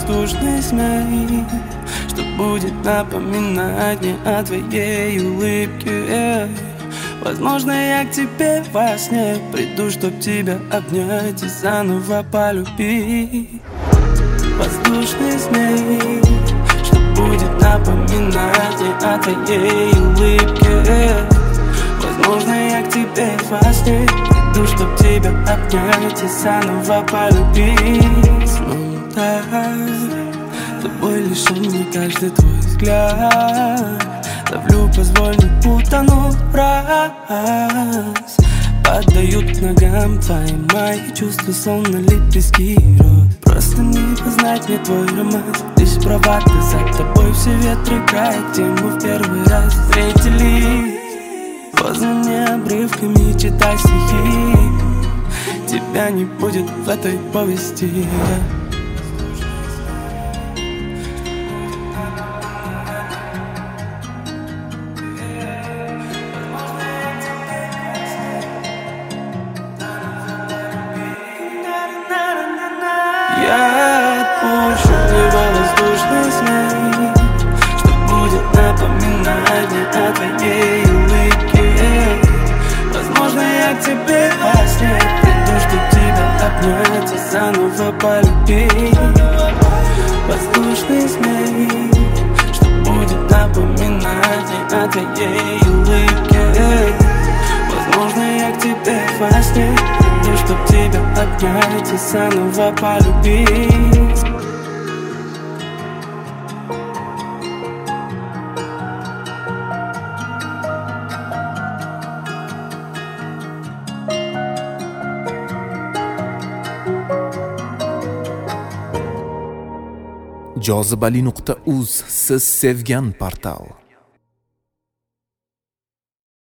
воздушный смех, что будет напоминать мне о твоей улыбке. Возможно, я к тебе во сне приду, чтоб тебя обнять и заново полюбить. Воздушный смех, что будет напоминать мне о твоей улыбке. Возможно, я к тебе во сне приду, чтоб тебя обнять и заново полюбить. Ну да, тобой лишен мне каждый твой взгляд. Ловлю, позволь не утонуть раз. Поддают к ногам твои мои чувства, словно лепестки роз. Просто не познать мне твой романс. Лишь бравада, за тобой все ветры играют, где мы в первый раз встретились. Поздно мне обрывками читай стихи. Тебя не будет в этой повести. Я отпущу его воздушный смех, что будет напоминать мне о твоей улыбке. Возможно, я к тебе во сне приду, чтоб тебя обнять и заново полюбить. Воздушный смех, что будет напоминать мне о твоей улыбке. Возможно, я к тебе во сне приду, чтоб тебя обнять и заново полюбить. jozibali.uz siz sevgan portal.